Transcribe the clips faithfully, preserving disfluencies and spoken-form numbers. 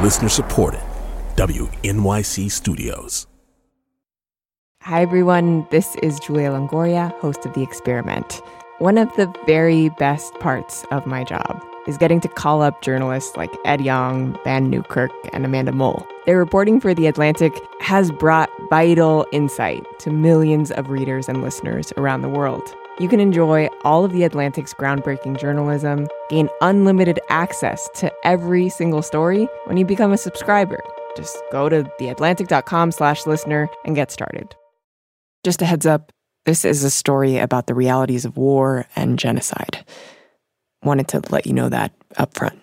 Listener supported. W N Y C Studios. Hi, everyone. This is Julia Longoria, host of The Experiment. One of the very best parts of my job is getting to call up journalists like Ed Yong, Vann Newkirk, and Amanda Mull. Their reporting for The Atlantic has brought vital insight to millions of readers and listeners around the world. You can enjoy all of The Atlantic's groundbreaking journalism, gain unlimited access to every single story when you become a subscriber. Just go to theatlantic.com slash listener and get started. Just a heads up, this is a story about the realities of war and genocide. Wanted to let you know that up front.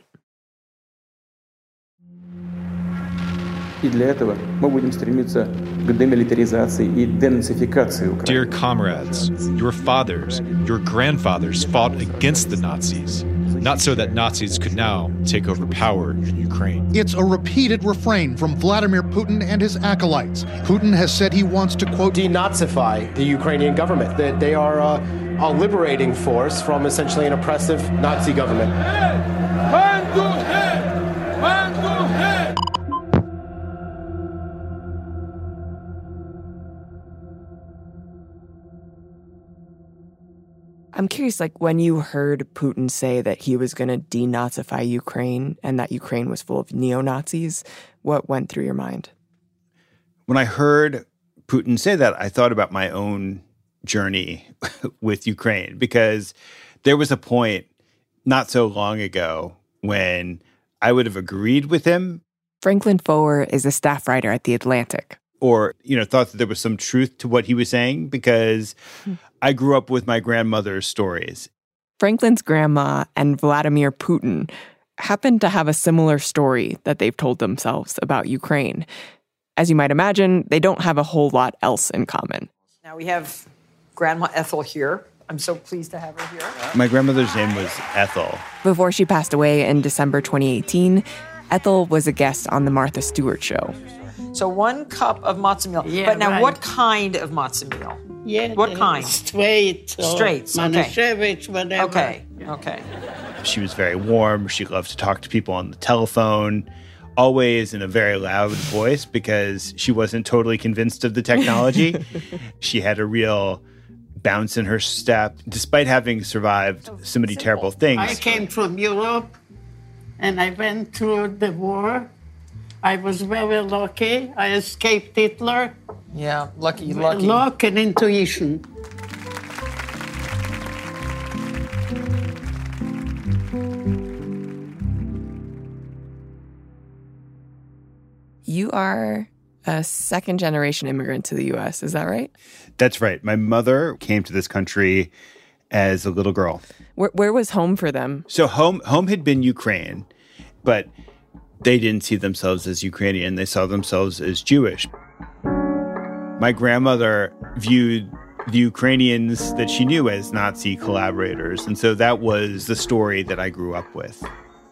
Dear comrades, your fathers, your grandfathers fought against the Nazis, not so that Nazis could now take over power in Ukraine. It's a repeated refrain from Vladimir Putin and his acolytes. Putin has said he wants to, quote, denazify the Ukrainian government, that they are uh, a liberating force from essentially an oppressive Nazi government. I'm curious, like, when you heard Putin say that he was going to denazify Ukraine and that Ukraine was full of neo-Nazis, what went through your mind? When I heard Putin say that, I thought about my own journey with Ukraine, because there was a point not so long ago when I would have agreed with him. Franklin Foer is a staff writer at The Atlantic. Or, you know, thought that there was some truth to what he was saying, because I grew up with my grandmother's stories. Franklin's grandma and Vladimir Putin happen to have a similar story that they've told themselves about Ukraine. As you might imagine, they don't have a whole lot else in common. Now we have Grandma Ethel here. I'm so pleased to have her here. My grandmother's name was Ethel. Before she passed away in December twenty eighteen, Ethel was a guest on The Martha Stewart Show. So one cup of matzah meal. Yeah, but now right. What kind of matzah meal? Yeah, what kind? Straight. Straight. Okay. Manischewitz, whatever. Okay. Okay. She was very warm. She loved to talk to people on the telephone, always in a very loud voice, because she wasn't totally convinced of the technology. She had a real bounce in her step, despite having survived so many terrible things. I came from Europe, and I went through the war. I was very lucky. I escaped Hitler. Yeah, lucky, lucky. Luck and intuition. You are a second-generation immigrant to the U S, is that right? That's right. My mother came to this country as a little girl. Where, where was home for them? So home home had been Ukraine, but they didn't see themselves as Ukrainian. They saw themselves as Jewish. My grandmother viewed the Ukrainians that she knew as Nazi collaborators. And so that was the story that I grew up with.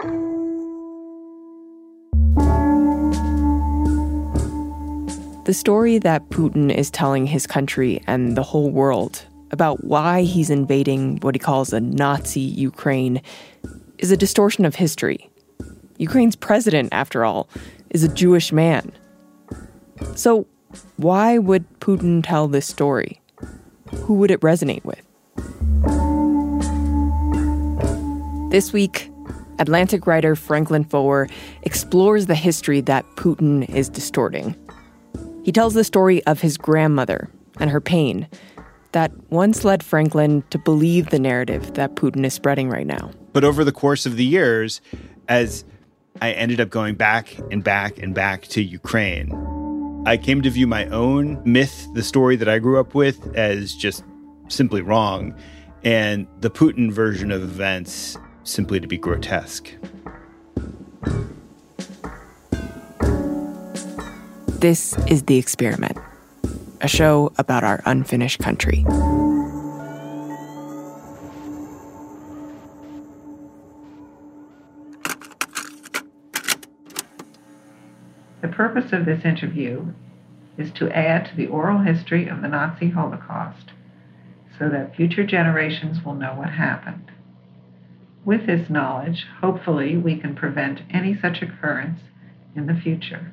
The story that Putin is telling his country and the whole world about why he's invading what he calls a Nazi Ukraine is a distortion of history. Ukraine's president, after all, is a Jewish man. So why would Putin tell this story? Who would it resonate with? This week, Atlantic writer Franklin Foer explores the history that Putin is distorting. He tells the story of his grandmother and her pain that once led Franklin to believe the narrative that Putin is spreading right now. But over the course of the years, as I ended up going back and back and back to Ukraine, I came to view my own myth, the story that I grew up with, as just simply wrong, and the Putin version of events simply to be grotesque. This is The Experiment, a show about our unfinished country. The purpose of this interview is to add to the oral history of the Nazi Holocaust so that future generations will know what happened. With this knowledge, hopefully we can prevent any such occurrence in the future.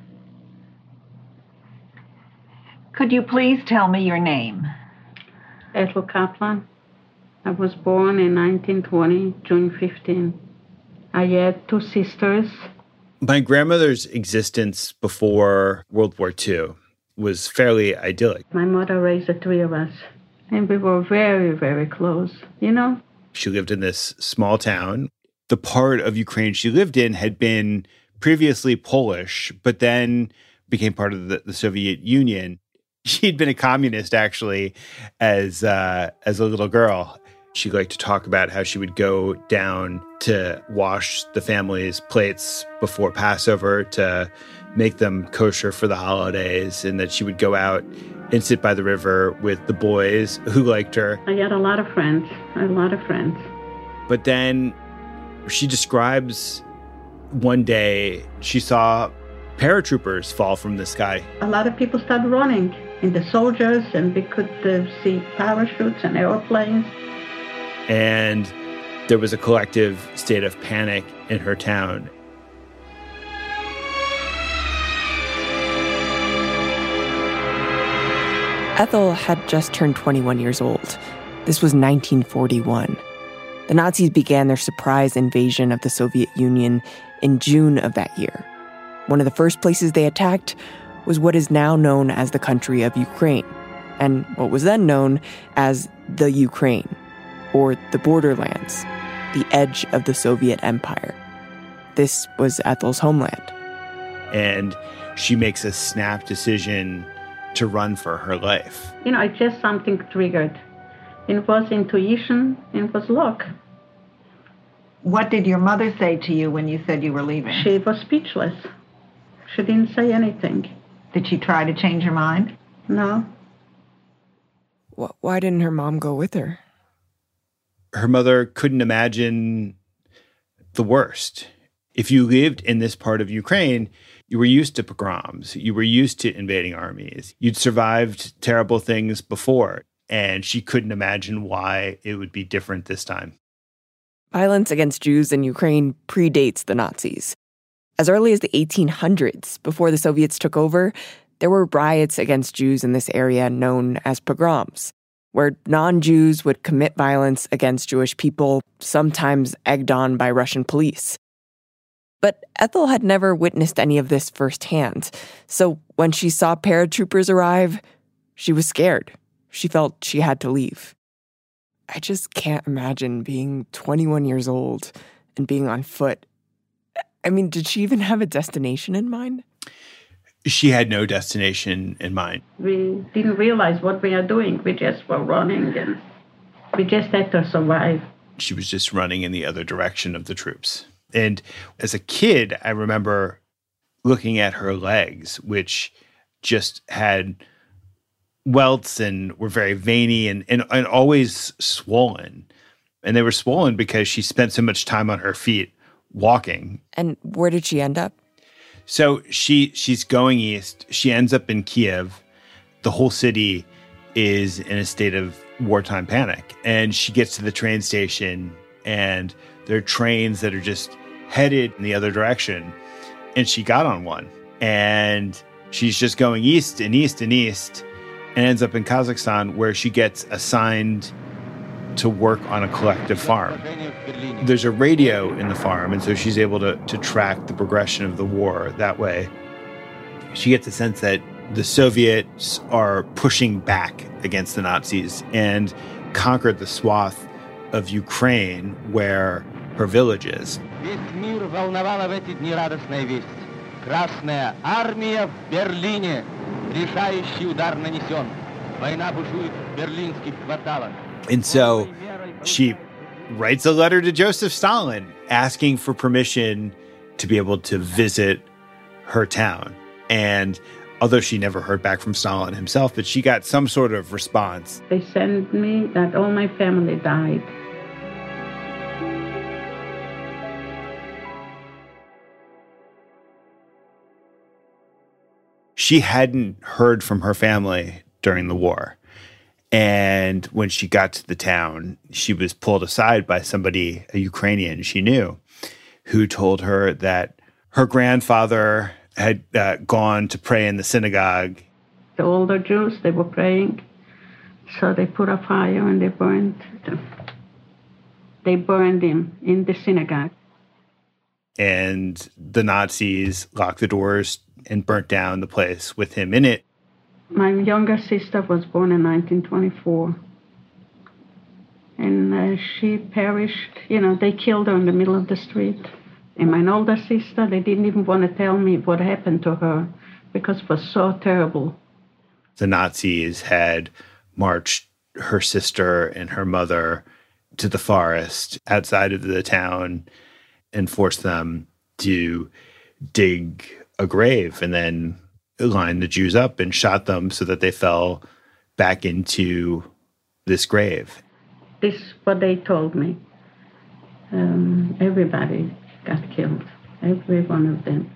Could you please tell me your name? Ethel Kaplan. I was born in nineteen twenty, June fifteenth. I had two sisters. My grandmother's existence before World War Two was fairly idyllic. My mother raised the three of us, and we were very, very close, you know? She lived in this small town. The part of Ukraine she lived in had been previously Polish, but then became part of the, the Soviet Union. She'd been a communist, actually, as uh, as a little girl. She liked to talk about how she would go down to wash the family's plates before Passover to make them kosher for the holidays, and that she would go out and sit by the river with the boys who liked her. I had a lot of friends, a lot of friends. But then she describes one day she saw paratroopers fall from the sky. A lot of people started running, and the soldiers, and we could uh, see parachutes and airplanes. And there was a collective state of panic in her town. Ethel had just turned twenty-one years old. This was nineteen forty-one. The Nazis began their surprise invasion of the Soviet Union in June of that year. One of the first places they attacked was what is now known as the country of Ukraine, and what was then known as the Ukraine, or the borderlands, the edge of the Soviet Empire. This was Ethel's homeland. And she makes a snap decision to run for her life. You know, it's just something triggered. It was intuition, it was luck. What did your mother say to you when you said you were leaving? She was speechless. She didn't say anything. Did she try to change her mind? No. Why didn't her mom go with her? Her mother couldn't imagine the worst. If you lived in this part of Ukraine, you were used to pogroms. You were used to invading armies. You'd survived terrible things before, and she couldn't imagine why it would be different this time. Violence against Jews in Ukraine predates the Nazis. As early as the eighteen hundreds, before the Soviets took over, there were riots against Jews in this area known as pogroms, where non-Jews would commit violence against Jewish people, sometimes egged on by Russian police. But Ethel had never witnessed any of this firsthand, so when she saw paratroopers arrive, she was scared. She felt she had to leave. I just can't imagine being twenty-one years old and being on foot. I mean, did she even have a destination in mind? She had no destination in mind. We didn't realize what we are doing. We just were running, and we just had to survive. She was just running in the other direction of the troops. And as a kid, I remember looking at her legs, which just had welts and were very veiny and, and, and always swollen. And they were swollen because she spent so much time on her feet walking. And where did she end up? So she she's going east. She ends up in Kiev. The whole city is in a state of wartime panic. And she gets to the train station, and there are trains that are just headed in the other direction. And she got on one. And she's just going east and east and east and ends up in Kazakhstan, where she gets assigned to work on a collective farm. There's a radio in the farm, and so she's able to, to track the progression of the war that way. She gets a sense that the Soviets are pushing back against the Nazis and conquered the swath of Ukraine where her village is. Красная армия в Берлине. Решающий удар нанесен. Война бушует в берлинских кварталах. And so she writes a letter to Joseph Stalin asking for permission to be able to visit her town. And although she never heard back from Stalin himself, but she got some sort of response. They sent me that all my family died. She hadn't heard from her family during the war. And when she got to the town, she was pulled aside by somebody, a Ukrainian she knew, who told her that her grandfather had uh, gone to pray in the synagogue. The older Jews, they were praying, so they put a fire and they burned them. They burned him in the synagogue. And the Nazis locked the doors and burnt down the place with him in it. My younger sister was born in nineteen twenty-four. And uh, she perished, you know, they killed her in the middle of the street. And my older sister, they didn't even want to tell me what happened to her because it was so terrible. The Nazis had marched her sister and her mother to the forest outside of the town and forced them to dig a grave and then lined the Jews up and shot them so that they fell back into this grave. This is what they told me. Um, everybody got killed, every one of them.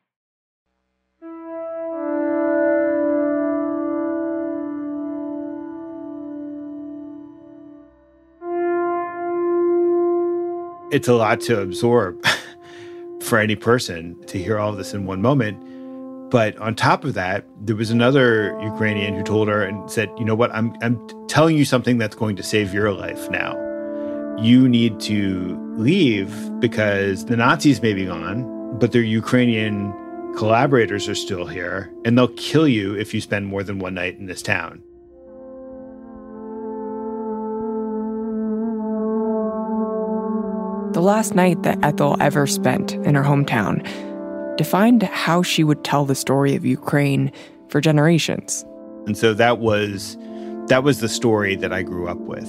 It's a lot to absorb for any person to hear all of this in one moment. But on top of that, there was another Ukrainian who told her and said, you know what, I'm I'm telling you something that's going to save your life now. You need to leave because the Nazis may be gone, but their Ukrainian collaborators are still here, and they'll kill you if you spend more than one night in this town. The last night that Ethel ever spent in her hometown defined how she would tell the story of Ukraine for generations. And so that was that was the story that I grew up with.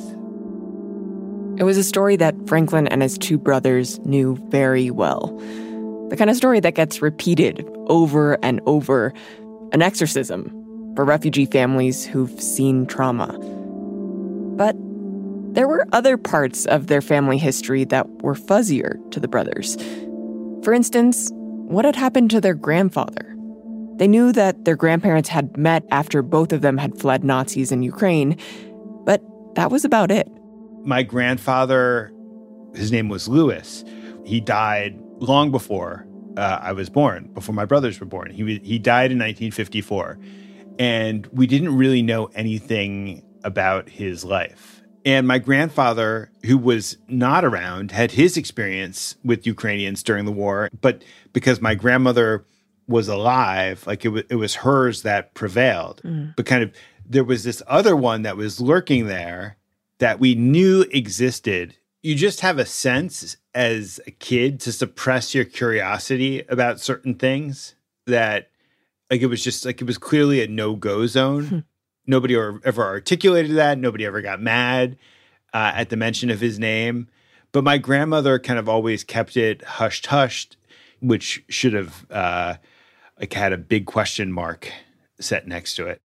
It was a story that Franklin and his two brothers knew very well. The kind of story that gets repeated over and over, an exorcism for refugee families who've seen trauma. But there were other parts of their family history that were fuzzier to the brothers. For instance, what had happened to their grandfather? They knew that their grandparents had met after both of them had fled Nazis in Ukraine, but that was about it. My grandfather, his name was Louis. He died long before uh, I was born, before my brothers were born. He he died in nineteen fifty-four, and we didn't really know anything about his life. And my grandfather, who was not around, had his experience with Ukrainians during the war, but because my grandmother was alive, like it was, it was hers that prevailed. Mm. But kind of there was this other one that was lurking there that we knew existed. You just have a sense as a kid to suppress your curiosity about certain things that, like, it was just like, it was clearly a no-go zone. Hmm. Nobody ever articulated that. Nobody ever got mad uh, at the mention of his name. But my grandmother kind of always kept it hushed-hushed, which should have uh, like had a big question mark set next to it.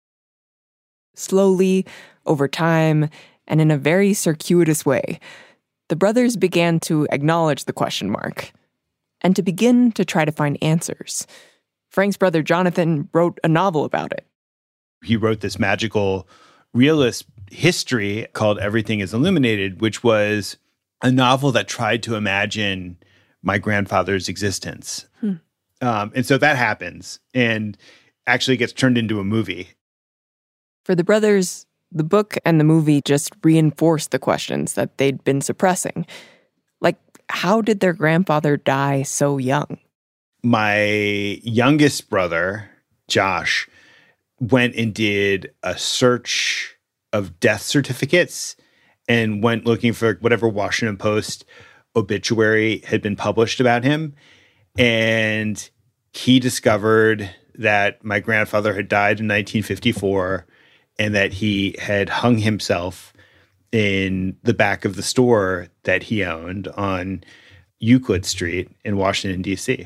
Slowly, over time, and in a very circuitous way, the brothers began to acknowledge the question mark and to begin to try to find answers. Frank's brother Jonathan wrote a novel about it. He wrote this magical realist history called Everything is Illuminated, which was a novel that tried to imagine my grandfather's existence. Hmm. Um, and so that happens and actually gets turned into a movie. For the brothers, the book and the movie just reinforced the questions that they'd been suppressing. Like, how did their grandfather die so young? My youngest brother, Josh, went and did a search of death certificates and went looking for whatever Washington Post obituary had been published about him. And he discovered that my grandfather had died in nineteen fifty-four and that he had hung himself in the back of the store that he owned on Euclid Street in Washington, D C.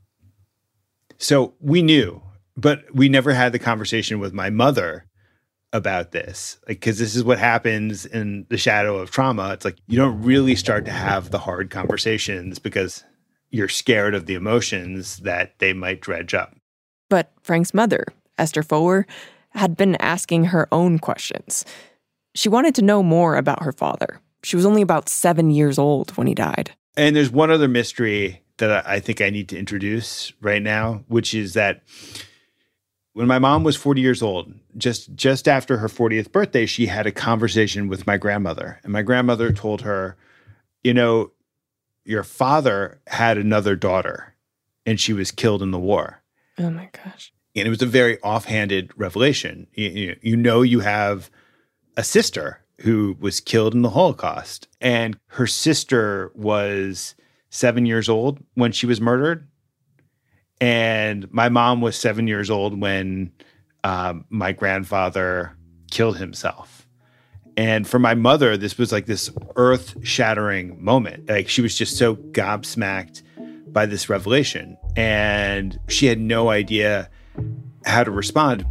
So we knew, but we never had the conversation with my mother about this, like, because this is what happens in the shadow of trauma. It's like you don't really start to have the hard conversations because you're scared of the emotions that they might dredge up. But Frank's mother, Esther Foer, had been asking her own questions. She wanted to know more about her father. She was only about seven years old when he died. And there's one other mystery that I think I need to introduce right now, which is that when my mom was forty years old, just, just after her fortieth birthday, she had a conversation with my grandmother. And my grandmother told her, you know, your father had another daughter and she was killed in the war. Oh my gosh. And it was a very offhanded revelation. You, you know, you have a sister who was killed in the Holocaust, and her sister was seven years old when she was murdered. And my mom was seven years old when um, my grandfather killed himself. And for my mother, this was like this earth-shattering moment. Like, she was just so gobsmacked by this revelation, and she had no idea how to respond.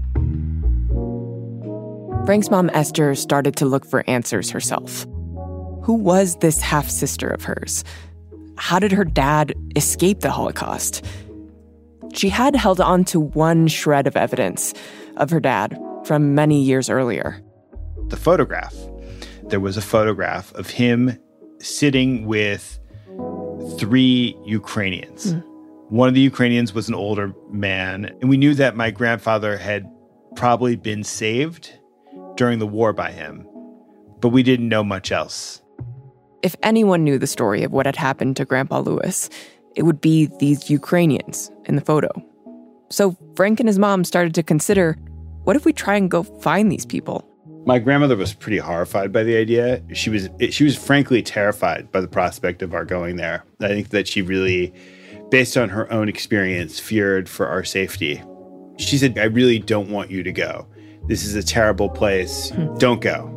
Frank's mom, Esther, started to look for answers herself. Who was this half-sister of hers? How did her dad escape the Holocaust? She had held on to one shred of evidence of her dad from many years earlier. The photograph. There was a photograph of him sitting with three Ukrainians. Mm. One of the Ukrainians was an older man, and we knew that my grandfather had probably been saved during the war by him, but we didn't know much else. If anyone knew the story of what had happened to Grandpa Louis, it would be these Ukrainians in the photo. So Frank and his mom started to consider, what if we try and go find these people? My grandmother was pretty horrified by the idea. She was she was frankly terrified by the prospect of our going there. I think that she really, based on her own experience, feared for our safety. She said, I really don't want you to go. This is a terrible place. Hmm. Don't go.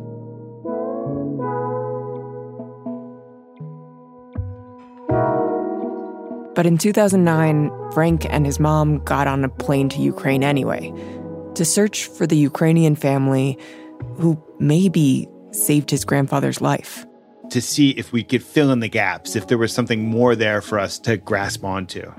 But in two thousand nine, Frank and his mom got on a plane to Ukraine anyway, to search for the Ukrainian family who maybe saved his grandfather's life. To see if we could fill in the gaps, if there was something more there for us to grasp onto.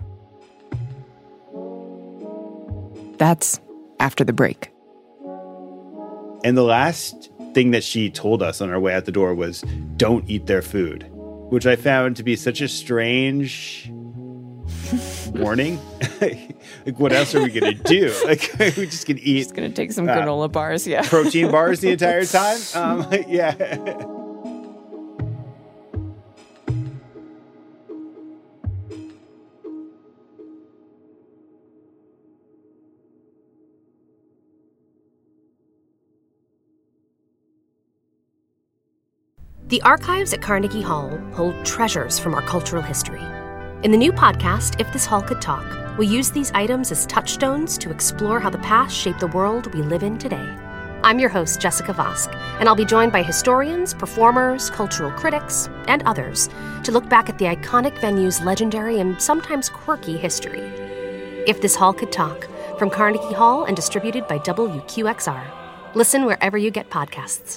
That's after the break. And the last thing that she told us on our way out the door was, don't eat their food, which I found to be such a strange warning. Like, what else are we going to do? Like, we just going to eat. Just going to take some uh, granola bars, yeah. Protein bars the entire time? Um, yeah. The archives at Carnegie Hall hold treasures from our cultural history. In the new podcast, If This Hall Could Talk, we use these items as touchstones to explore how the past shaped the world we live in today. I'm your host, Jessica Vosk, and I'll be joined by historians, performers, cultural critics, and others to look back at the iconic venue's legendary and sometimes quirky history. If This Hall Could Talk, from Carnegie Hall and distributed by W Q X R. Listen wherever you get podcasts.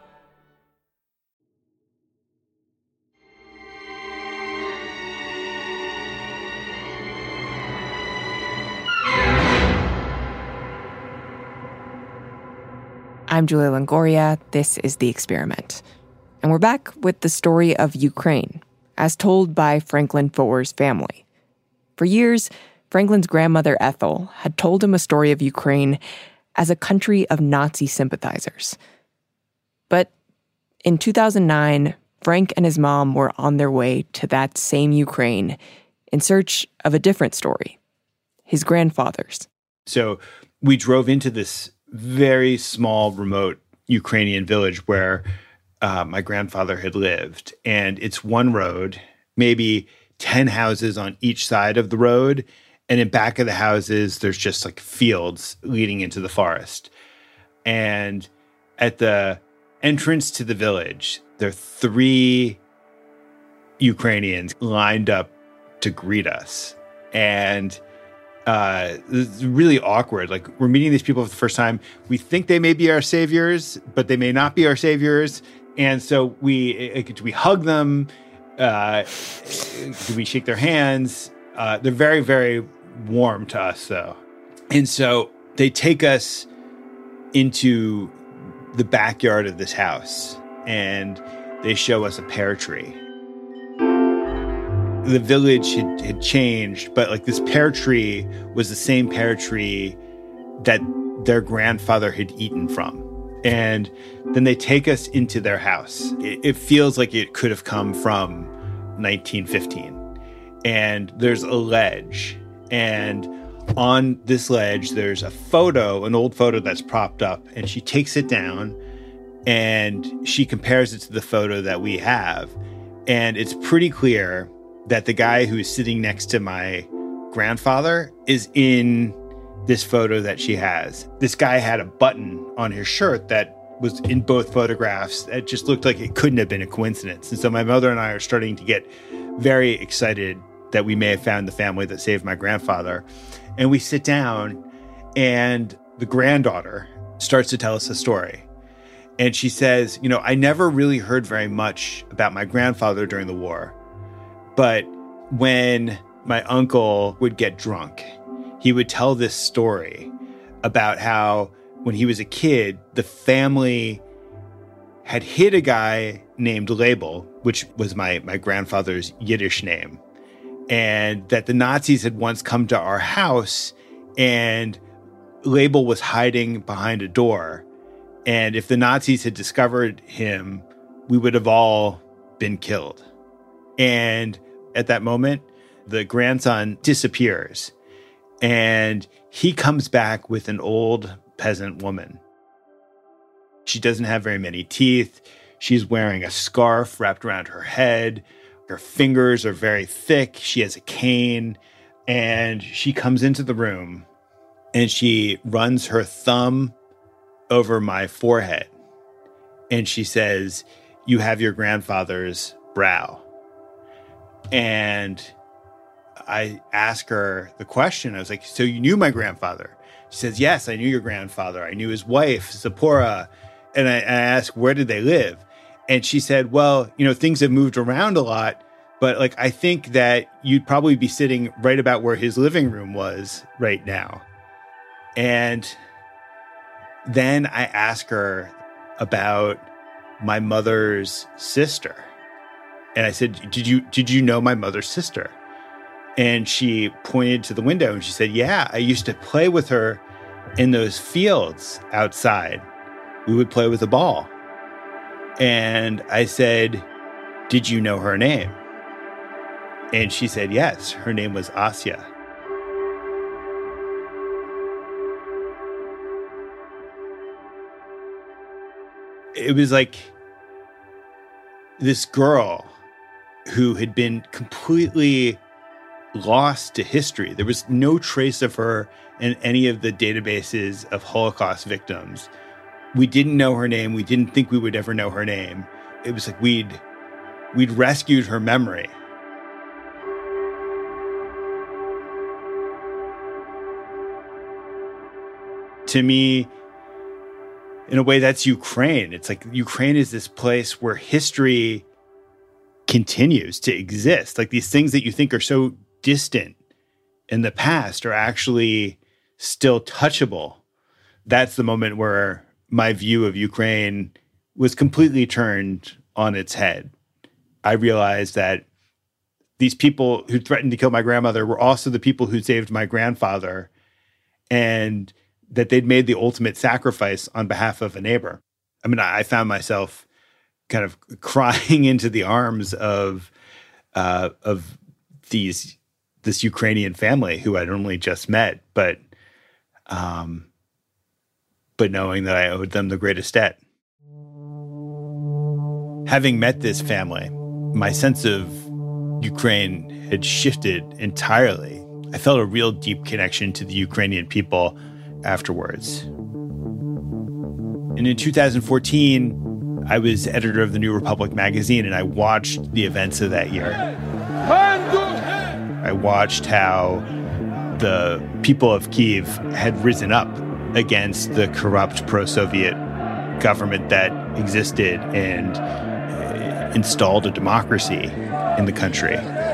I'm Julia Longoria. This is The Experiment. And we're back with the story of Ukraine, as told by Franklin Foer's family. For years, Franklin's grandmother Ethel had told him a story of Ukraine as a country of Nazi sympathizers. But in two thousand nine, Frank and his mom were on their way to that same Ukraine in search of a different story, his grandfather's. So we drove into this very small, remote Ukrainian village where uh, my grandfather had lived. And it's one road, maybe ten houses on each side of the road. And in back of the houses, there's just like fields leading into the forest. And at the entrance to the village, there are three Ukrainians lined up to greet us. And Uh, it's really awkward. Like, we're meeting these people for the first time. We think they may be our saviors, but they may not be our saviors. And so we, uh, do we hug them? Uh, do we shake their hands? Uh, they're very, very warm to us, though. And so they take us into the backyard of this house, and they show us a pear tree. the village had, had changed, but like this pear tree was the same pear tree that their grandfather had eaten from. And then they take us into their house. It, it feels like it could have come from nineteen fifteen. And there's a ledge. And on this ledge, there's a photo, an old photo that's propped up. And she takes it down and she compares it to the photo that we have. And it's pretty clear that the guy who's sitting next to my grandfather is in this photo that she has. This guy had a button on his shirt that was in both photographs. It just looked like it couldn't have been a coincidence. And so my mother and I are starting to get very excited that we may have found the family that saved my grandfather. And we sit down and the granddaughter starts to tell us a story. And she says, you know, I never really heard very much about my grandfather during the war. But when my uncle would get drunk, he would tell this story about how when he was a kid, the family had hid a guy named Label, which was my, my grandfather's Yiddish name, and that the Nazis had once come to our house and Label was hiding behind a door. And if the Nazis had discovered him, we would have all been killed. And at that moment, the grandson disappears. And he comes back with an old peasant woman. She doesn't have very many teeth. She's wearing a scarf wrapped around her head. Her fingers are very thick. She has a cane. And she comes into the room and she runs her thumb over my forehead. And she says, "You have your grandfather's brow." And I ask her the question. I was like, "So you knew my grandfather?" She says, "Yes, I knew your grandfather. I knew his wife, Zipporah." And I, I asked, "Where did they live?" And she said, "Well, you know, things have moved around a lot, but like, I think that you'd probably be sitting right about where his living room was right now." And then I ask her about my mother's sister. And I said, did you, did you know my mother's sister? And she pointed to the window and she said, "Yeah, I used to play with her in those fields outside. We would play with a ball." And I said, "Did you know her name?" And she said, "Yes, her name was Asya." It was like this girl who had been completely lost to history. There was no trace of her in any of the databases of Holocaust victims. We didn't know her name. We didn't think we would ever know her name. It was like we'd we'd rescued her memory. To me, in a way, that's Ukraine. It's like Ukraine is this place where history continues to exist. Like these things that you think are so distant in the past are actually still touchable. That's the moment where my view of Ukraine was completely turned on its head. I realized that these people who threatened to kill my grandmother were also the people who saved my grandfather, and that they'd made the ultimate sacrifice on behalf of a neighbor. I mean, I found myself kind of crying into the arms of uh, of these this Ukrainian family who I'd only just met, but um, but knowing that I owed them the greatest debt. Having met this family, my sense of Ukraine had shifted entirely. I felt a real deep connection to the Ukrainian people afterwards. And in two thousand fourteen, I was editor of the New Republic magazine, and I watched the events of that year. I watched how the people of Kyiv had risen up against the corrupt pro-Soviet government that existed and uh, installed a democracy in the country.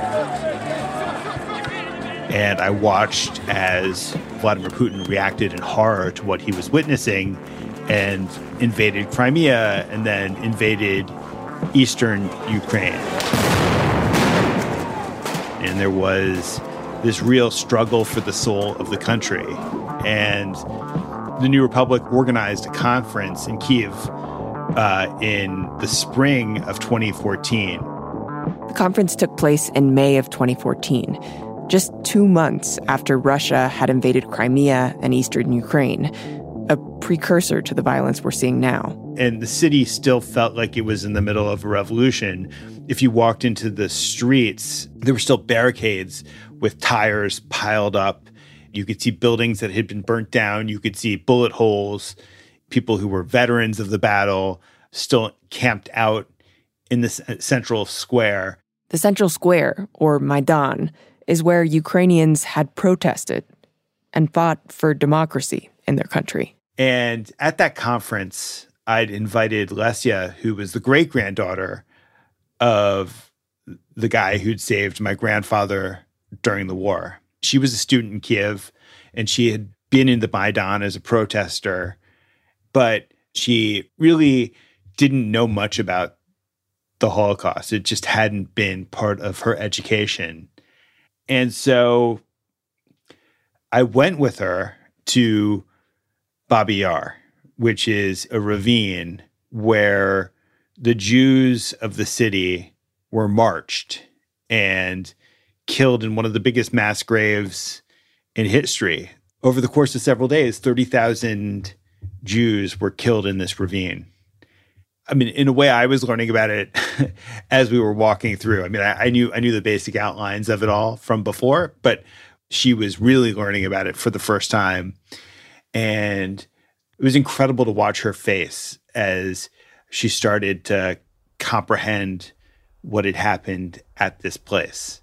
And I watched as Vladimir Putin reacted in horror to what he was witnessing and invaded Crimea and then invaded eastern Ukraine. and there was this real struggle for the soul of the country. And the New Republic organized a conference in Kyiv uh, in the spring of twenty fourteen. The conference took place in May of twenty fourteen, just two months after Russia had invaded Crimea and eastern Ukraine, a precursor to the violence we're seeing now. And the city still felt like it was in the middle of a revolution. If you walked into the streets, there were still barricades with tires piled up. You could see buildings that had been burnt down. You could see bullet holes. People who were veterans of the battle still camped out in the central square. The central square, or Maidan, is where Ukrainians had protested and fought for democracy in their country. And at that conference, I'd invited Lesya, who was the great-granddaughter of the guy who'd saved my grandfather during the war. She was a student in Kyiv, and she had been in the Maidan as a protester, but she really didn't know much about the Holocaust. It just hadn't been part of her education. And so I went with her to Babi Yar, which is a ravine where the Jews of the city were marched and killed in one of the biggest mass graves in history. Over the course of several days, thirty thousand Jews were killed in this ravine. I mean, in a way, I was learning about it as we were walking through. I mean, I, I knew I knew the basic outlines of it all from before, but she was really learning about it for the first time. And it was incredible to watch her face as she started to comprehend what had happened at this place.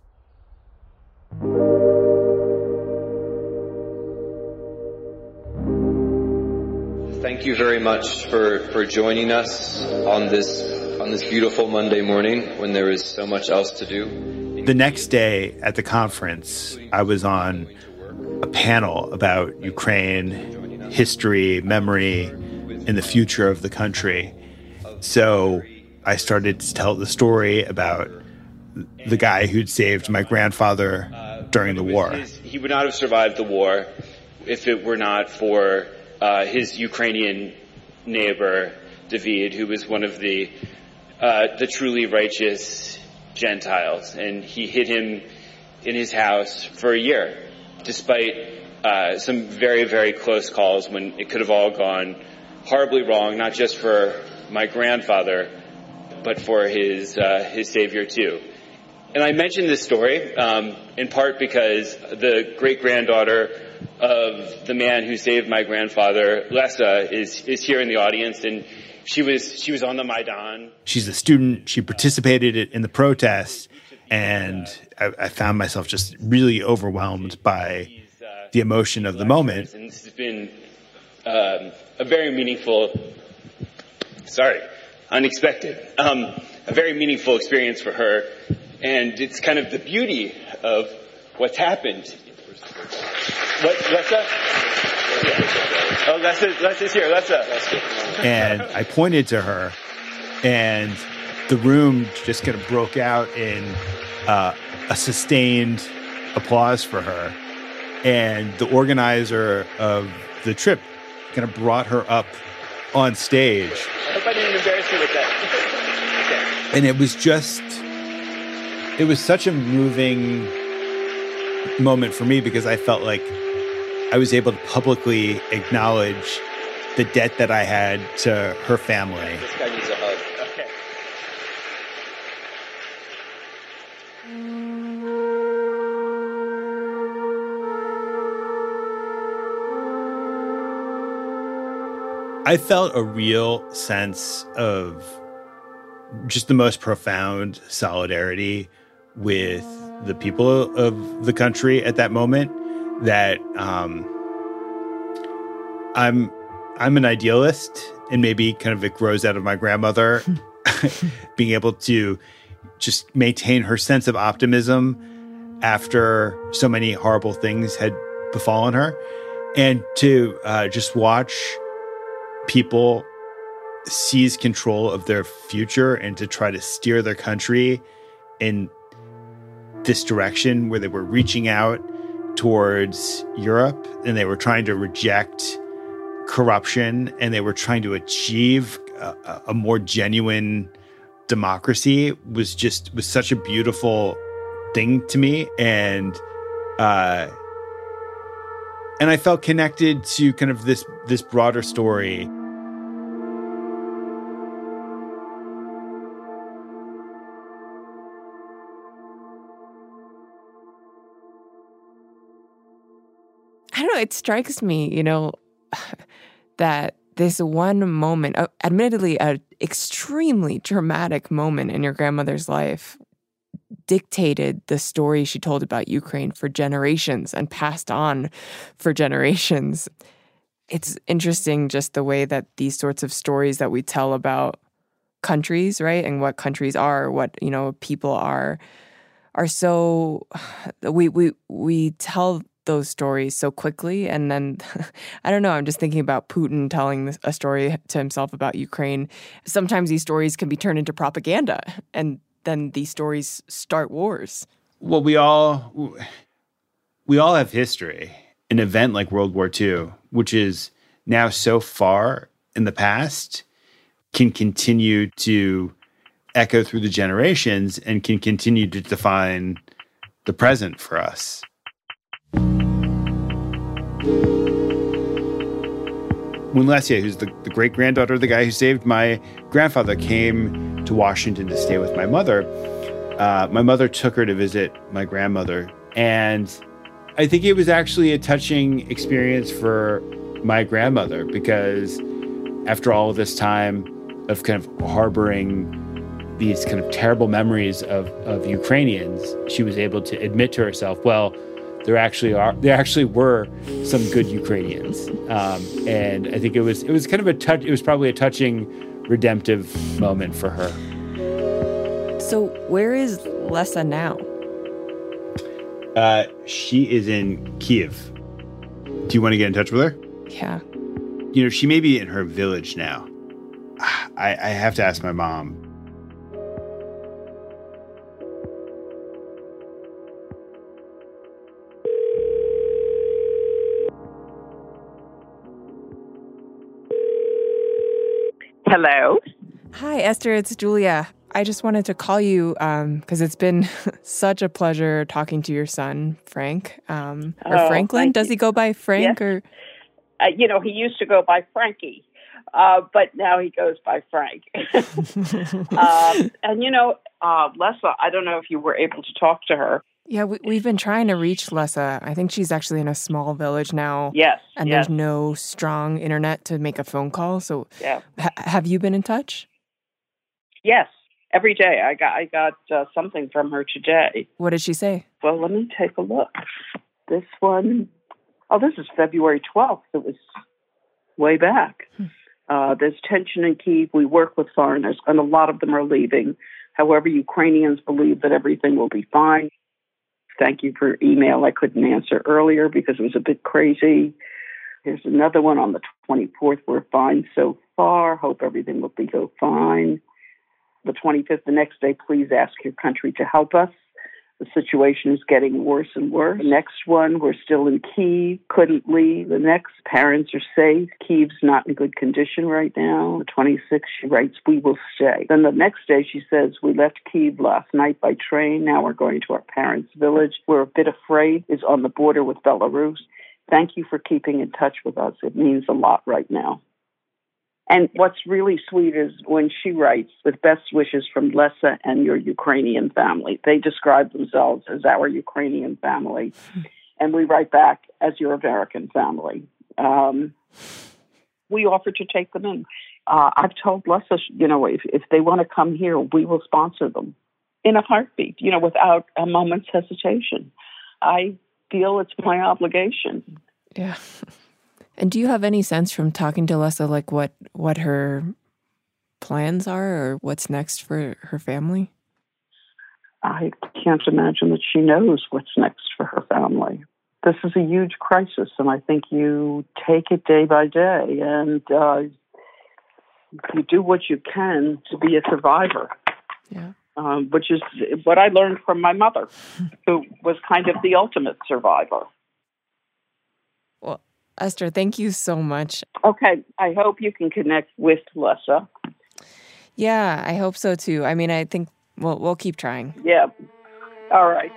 Thank you very much for, for joining us on this on this beautiful Monday morning when there is so much else to do. The next day at the conference, I was on a panel about Ukraine, history, memory, and the future of the country. So I started to tell the story about the guy who'd saved my grandfather during the war. He would not have survived the war if it were not for uh, his Ukrainian neighbor, David, who was one of the uh, the truly righteous Gentiles. And he hid him in his house for a year, despite uh, some very, very close calls when it could have all gone horribly wrong, not just for my grandfather, but for his uh, his savior too. And I mentioned this story um, in part because the great-granddaughter of the man who saved my grandfather, Lesa, is is here in the audience, and she was she was on the Maidan. She's a student. She participated in the protest, and I, I found myself just really overwhelmed by the emotion of the moment. And this has been um, a very meaningful, sorry, unexpected, um, a very meaningful experience for her. And it's kind of the beauty of what's happened. What, Lesa? Oh, Lesa, Lesa's here, Lesa. And I pointed to her, and the room just kind of broke out in uh, a sustained applause for her. And the organizer of the trip kind of brought her up on stage. I hope I didn't embarrass you with that. Okay. And it was just... It was such a moving moment for me because I felt like I was able to publicly acknowledge the debt that I had to her family. This guy needs a hug. Okay. I felt a real sense of just the most profound solidarity with the people of the country at that moment. That um, I'm I'm an idealist, and maybe kind of it grows out of my grandmother being able to just maintain her sense of optimism after so many horrible things had befallen her, and to uh, just watch people seize control of their future and to try to steer their country in this direction where they were reaching out towards Europe and they were trying to reject corruption and they were trying to achieve a, a more genuine democracy was just was such a beautiful thing to me. And uh and I felt connected to kind of this this broader story. I don't know, it strikes me, you know, that this one moment, uh, admittedly an extremely dramatic moment in your grandmother's life, dictated the story she told about Ukraine for generations and passed on for generations. It's interesting just the way that these sorts of stories that we tell about countries, right, and what countries are, what, you know, people are, are so, we we we tell those stories so quickly. And then, I don't know, I'm just thinking about Putin telling a story to himself about Ukraine. Sometimes these stories can be turned into propaganda, and then these stories start wars. Well, we all, we all have history. An event like World War Two, which is now so far in the past, can continue to echo through the generations and can continue to define the present for us. When Lesia, who's the, the great-granddaughter of the guy who saved my grandfather, came to Washington to stay with my mother, uh, my mother took her to visit my grandmother. And I think it was actually a touching experience for my grandmother because after all of this time of kind of harboring these kind of terrible memories of, of Ukrainians, she was able to admit to herself, well, there actually are, there actually were some good Ukrainians. Um, and I think it was, it was kind of a touch, it was probably a touching, redemptive moment for her. So where is Lesa now? Uh, she is in Kiev. Do you want to get in touch with her? Yeah. You know, she may be in her village now. I, I have to ask my mom. Hello. Hi, Esther. It's Julia. I just wanted to call you um, because it's been such a pleasure talking to your son, Frank. Um, or Oh, Franklin. thank Does you. he go by Frank Yes. or? Uh, you know, he used to go by Frankie, uh, but now he goes by Frank. um, and, you know, uh, Lesa, I don't know if you were able to talk to her. Yeah, we, we've been trying to reach Lesa. I think she's actually in a small village now. Yes, And yes. there's no strong internet to make a phone call. So Yeah. ha- have you been in touch? Yes, every day. I got I got uh, something from her today. What did she say? Well, let me take a look. This one, oh, this is February twelfth. It was way back. Uh, there's tension in Kyiv. We work with foreigners, and a lot of them are leaving. However, Ukrainians believe that everything will be fine. Thank you for email I couldn't answer earlier because it was a bit crazy. Here's another one on the twenty-fourth. We're fine so far. Hope everything will be go fine. The twenty-fifth, the next day, please ask your country to help us. The situation is getting worse and worse. The next one, we're still in Kyiv, couldn't leave. The next, parents are safe. Kyiv's not in good condition right now. The twenty-sixth, she writes, we will stay. Then the next day, she says, we left Kyiv last night by train. Now we're going to our parents' village. We're a bit afraid. It's on the border with Belarus. Thank you for keeping in touch with us. It means a lot right now. And what's really sweet is when she writes, with best wishes from Lesa and your Ukrainian family. They describe themselves as our Ukrainian family. And we write back as your American family. Um, we offer to take them in. Uh, I've told Lesa, you know, if, if they want to come here, we will sponsor them in a heartbeat, you know, without a moment's hesitation. I feel it's my obligation. Yeah. And do you have any sense from talking to Lesa, like what, what her plans are or what's next for her family? I can't imagine that she knows what's next for her family. This is a huge crisis, and I think you take it day by day, and uh, you do what you can to be a survivor. Yeah. um, which is what I learned from my mother, who was kind of the ultimate survivor. Well, Esther, thank you so much. Okay, I hope you can connect with Lessa. Yeah, I hope so too. I mean, I think we'll we'll keep trying. Yeah. All right.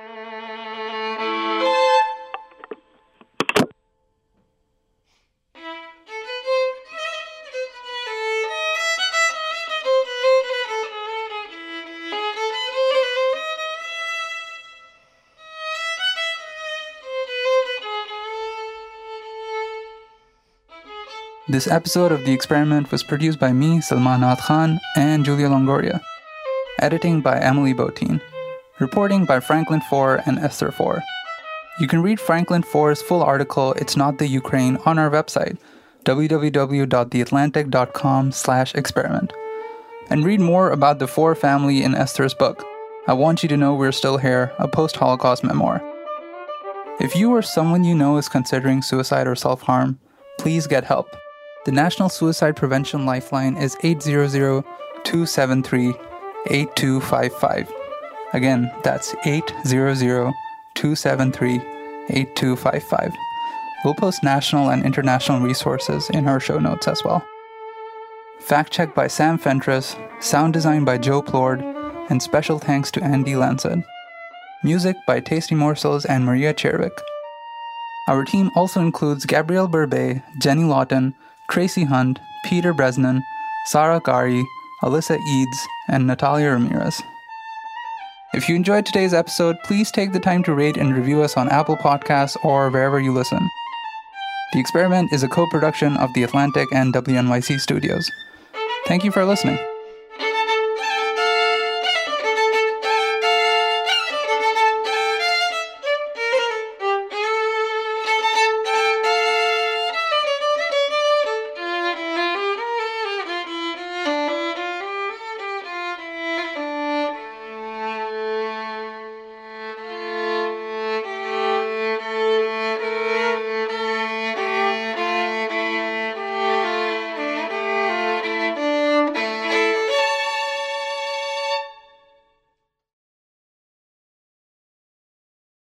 This episode of The Experiment was produced by me, Salman Nath Khan, and Julia Longoria. Editing by Emily Botein. Reporting by Franklin Foer and Esther Foer. You can read Franklin Foer's full article, It's Not the Ukraine, on our website, w w w dot the atlantic dot com slash experiment. And read more about the Foer family in Esther's book, I Want You to Know We're Still Here, a post-Holocaust memoir. If you or someone you know is considering suicide or self-harm, please get help. The National Suicide Prevention Lifeline is eight hundred, two seven three, eight two five five. Again, that's eight hundred, two seven three, eight two five five. We'll post national and international resources in our show notes as well. Fact check by Sam Fentress, sound design by Joe Plord, and special thanks to Andy Lansed. Music by Tasty Morsels and Maria Chervik. Our team also includes Gabrielle Burbet, Jenny Lawton, Tracy Hunt, Peter Bresnan, Sarah Gari, Alyssa Eads, and Natalia Ramirez. If you enjoyed today's episode, please take the time to rate and review us on Apple Podcasts or wherever you listen. The Experiment is a co-production of The Atlantic and W N Y C Studios. Thank you for listening.